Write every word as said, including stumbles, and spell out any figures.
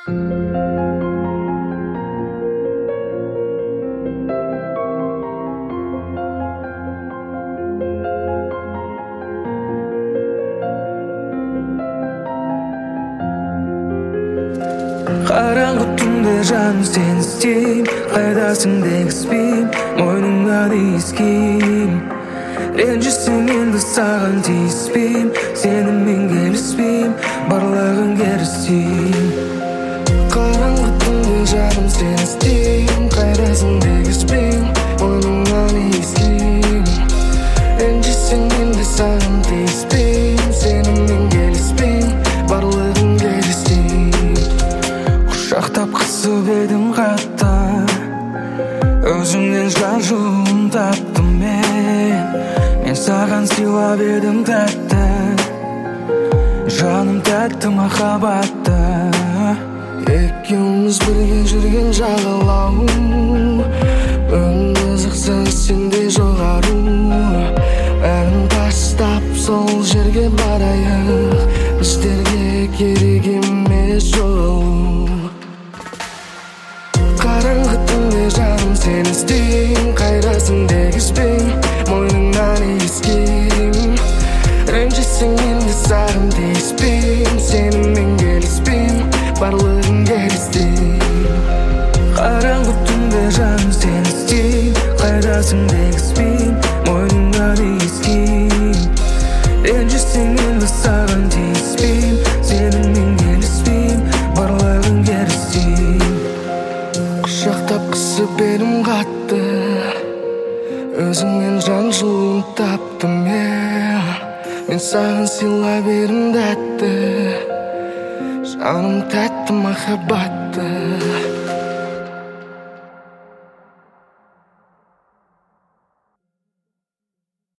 Қараңғы түнде жаным сені іздейм, қайдасың дегізбейм, мойныңа иіскейм. Ренжісең енді саған тиіспейм, сенімен келіспейм, барлығын керістейм. Қараңғы түнде жаным сені іздейм, қайдасың дегізбейм, мойныңа иіскейм. Ренжісең енді саған тиіспейм, сенімен келіспейм, барлығын керістейм. Құшақтап қысып едім қатты, өзіңнен жан жылуын таптым мен. Мен саған сыйлап едім тәтті, жаным тәтті махаббатты. Екеуміз бірге жүрген жағалау, бүгін қызықсың сенде жоғару. Бәрін тастап сол жерге барайық, біздерге керек емес жол. Қараңғы түнде жаным сені іздейм, қайдасың дегізбейм, мойныңнан иіскейм. Ренжісең енді саған тиіспейм, сенімен келіспейм, барлығын керістейм. Қараңғы түнде жаным сені іздейм, қайдасың дегізбейм, мойныңнан иіскейм. Ренжісең енді саған тиіспейм, сенімен келіспейм, барлығын керістейм. Құшақтап қысып едім қатты, өзіңнен жан жылуын таптым мен. Мен саған сыйлап едім тәтті, жаным тәтті махаббатты.